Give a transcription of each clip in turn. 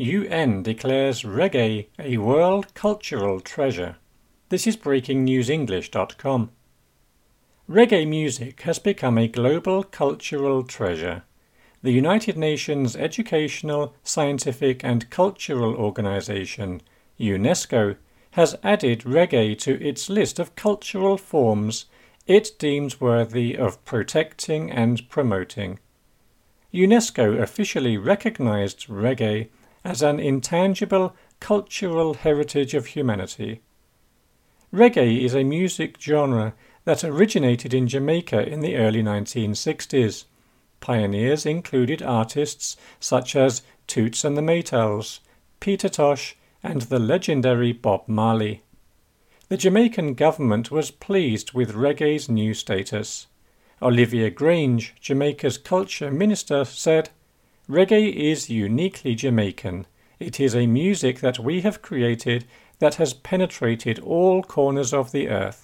UN declares reggae a world cultural treasure. This is breakingnewsenglish.com. Reggae music has become a global cultural treasure. The United Nations Educational, Scientific and Cultural Organization, UNESCO, has added reggae to its list of cultural forms it deems worthy of protecting and promoting. UNESCO officially recognized reggae as an intangible cultural heritage of humanity. Reggae is a music genre that originated in Jamaica in the early 1960s. Pioneers included artists such as Toots and the Maytals, Peter Tosh, and the legendary Bob Marley. The Jamaican government was pleased with reggae's new status. Olivia Grange, Jamaica's culture minister, said, "Reggae is uniquely Jamaican. It is a music that we have created that has penetrated all corners of the earth."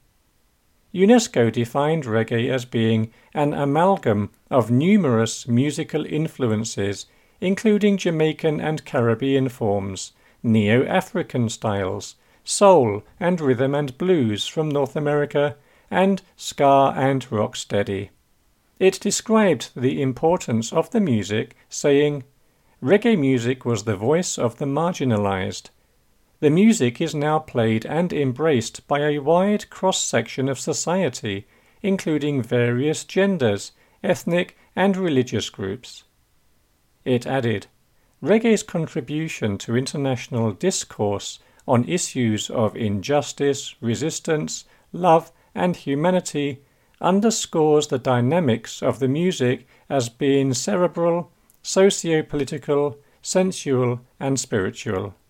UNESCO defined reggae as being an amalgam of numerous musical influences, including Jamaican and Caribbean forms, Neo-African styles, soul and rhythm and blues from North America, and ska and rocksteady. It described the importance of the music, saying, "Reggae music was the voice of the marginalized. The music is now played and embraced by a wide cross-section of society, including various genders, ethnic and religious groups." It added, "Reggae's contribution to international discourse on issues of injustice, resistance, love and humanity underscores the dynamics of the music as being cerebral, socio-political, sensual and spiritual."